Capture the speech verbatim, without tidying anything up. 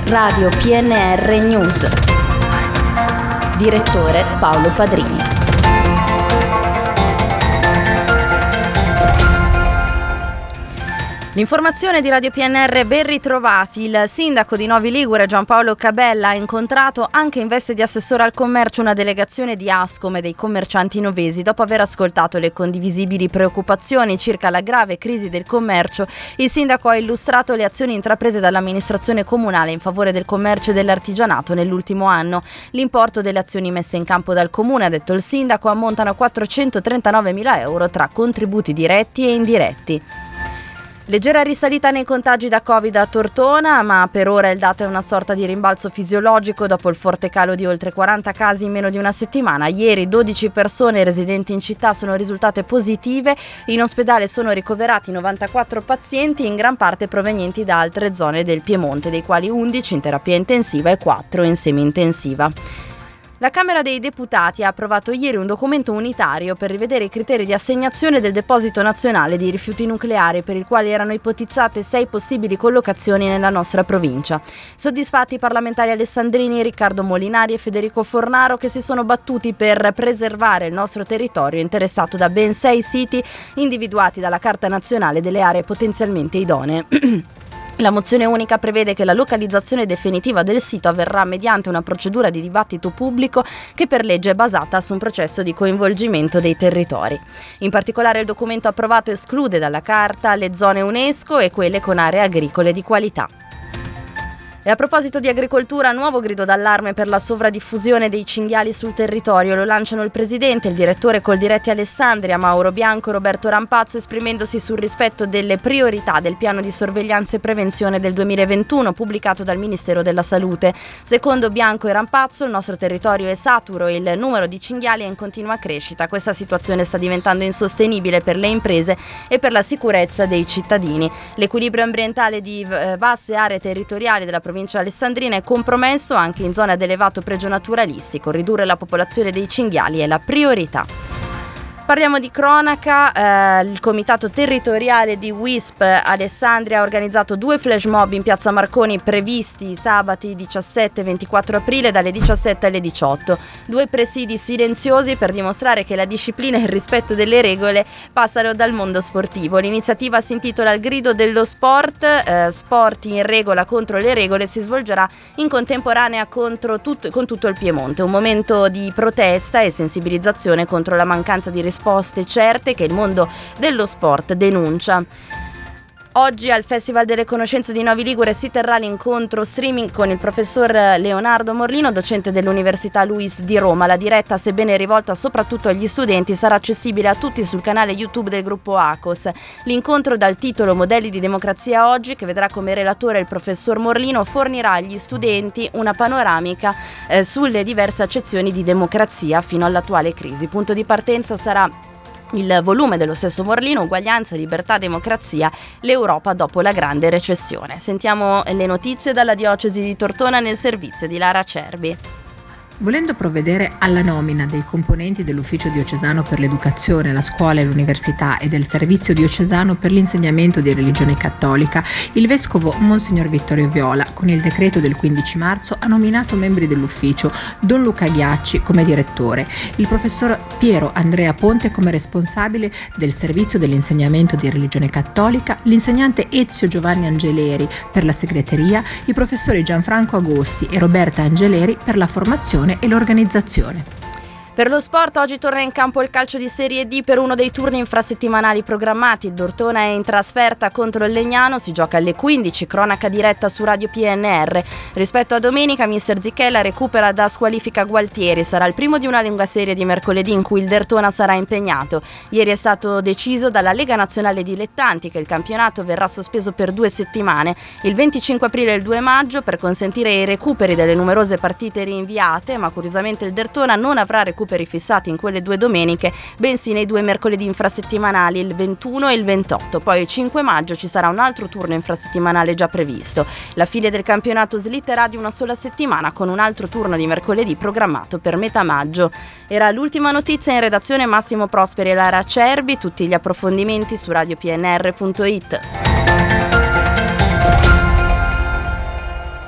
Radio P N R News. Direttore Paolo Padrini. L'informazione di Radio P N R, ben ritrovati. Il sindaco di Novi Ligure, Giampaolo Cabella, ha incontrato anche in veste di assessore al commercio una delegazione di Ascom e dei commercianti novesi. Dopo aver ascoltato le condivisibili preoccupazioni circa la grave crisi del commercio, il sindaco ha illustrato le azioni intraprese dall'amministrazione comunale in favore del commercio e dell'artigianato nell'ultimo anno. L'importo delle azioni messe in campo dal comune, ha detto il sindaco, ammontano a quattrocentotrentanove mila euro tra contributi diretti e indiretti. Leggera risalita nei contagi da Covid a Tortona, ma per ora il dato è una sorta di rimbalzo fisiologico dopo il forte calo di oltre quaranta casi in meno di una settimana. Ieri dodici persone residenti in città sono risultate positive, in ospedale sono ricoverati novantaquattro pazienti, in gran parte provenienti da altre zone del Piemonte, dei quali undici in terapia intensiva e quattro in semi-intensiva. La Camera dei Deputati ha approvato ieri un documento unitario per rivedere i criteri di assegnazione del deposito nazionale di rifiuti nucleari, per il quale erano ipotizzate sei possibili collocazioni nella nostra provincia. Soddisfatti i parlamentari alessandrini Riccardo Molinari e Federico Fornaro, che si sono battuti per preservare il nostro territorio interessato da ben sei siti individuati dalla Carta Nazionale delle aree potenzialmente idonee. La mozione unica prevede che la localizzazione definitiva del sito avverrà mediante una procedura di dibattito pubblico che per legge è basata su un processo di coinvolgimento dei territori. In particolare il documento approvato esclude dalla carta le zone UNESCO e quelle con aree agricole di qualità. E a proposito di agricoltura, nuovo grido d'allarme per la sovradiffusione dei cinghiali sul territorio. Lo lanciano il presidente e il direttore Coldiretti Alessandria, Mauro Bianco e Roberto Rampazzo, esprimendosi sul rispetto delle priorità del piano di sorveglianza e prevenzione del duemilaventuno pubblicato dal Ministero della Salute. Secondo Bianco e Rampazzo, il nostro territorio è saturo e il numero di cinghiali è in continua crescita. Questa situazione sta diventando insostenibile per le imprese e per la sicurezza dei cittadini. L'equilibrio ambientale di vaste aree territoriali della provincia alessandrina è compromesso anche in zone ad elevato pregio naturalistico. Ridurre la popolazione dei cinghiali è la priorità. Parliamo di cronaca. Eh, il comitato territoriale di W I S P Alessandria ha organizzato due flash mob in piazza Marconi previsti sabati diciassette e ventiquattro aprile dalle diciassette alle diciotto. Due presidi silenziosi per dimostrare che la disciplina e il rispetto delle regole passano dal mondo sportivo. L'iniziativa si intitola Il grido dello sport, eh, sport in regola contro le regole, si svolgerà in contemporanea contro tut- con tutto il Piemonte. Un momento di protesta e sensibilizzazione contro la mancanza di risposte risposte certe che il mondo dello sport denuncia. Oggi al Festival delle Conoscenze di Novi Ligure si terrà l'incontro streaming con il professor Leonardo Morlino, docente dell'Università LUISS di Roma. La diretta, sebbene rivolta soprattutto agli studenti, sarà accessibile a tutti sul canale YouTube del gruppo ACOS. L'incontro, dal titolo Modelli di democrazia oggi, che vedrà come relatore il professor Morlino, fornirà agli studenti una panoramica eh, sulle diverse accezioni di democrazia fino all'attuale crisi. Punto di partenza sarà il volume dello stesso Morlino, Uguaglianza, Libertà, Democrazia, l'Europa dopo la grande recessione. Sentiamo le notizie dalla diocesi di Tortona nel servizio di Lara Cerbi. Volendo provvedere alla nomina dei componenti dell'Ufficio diocesano per l'educazione, la scuola e l'università e del Servizio diocesano per l'insegnamento di religione cattolica, il vescovo Monsignor Vittorio Viola, con il decreto del quindici marzo, ha nominato membri dell'ufficio Don Luca Ghiacci come direttore, il professor Piero Andrea Ponte come responsabile del Servizio dell'insegnamento di religione cattolica, l'insegnante Ezio Giovanni Angeleri per la segreteria, i professori Gianfranco Agosti e Roberta Angeleri per la formazione e l'organizzazione. Per lo sport oggi torna in campo il calcio di Serie D per uno dei turni infrasettimanali programmati. Il Dortona è in trasferta contro il Legnano, si gioca alle quindici, cronaca diretta su Radio P N R. Rispetto a domenica, mister Zichella recupera da squalifica Gualtieri, sarà il primo di una lunga serie di mercoledì in cui il Dortona sarà impegnato. Ieri è stato deciso dalla Lega Nazionale Dilettanti che il campionato verrà sospeso per due settimane, il venticinque aprile e il due maggio, per consentire i recuperi delle numerose partite rinviate, ma curiosamente il Dortona non avrà recuperi fissati in quelle due domeniche, bensì nei due mercoledì infrasettimanali, il ventuno e il ventotto. Poi il cinque maggio ci sarà un altro turno infrasettimanale già previsto. La fine del campionato slitterà di una sola settimana con un altro turno di mercoledì programmato per metà maggio. Era l'ultima notizia. In redazione Massimo Prosperi e Lara Cerbi. Tutti gli approfondimenti su radio p n r punto i t.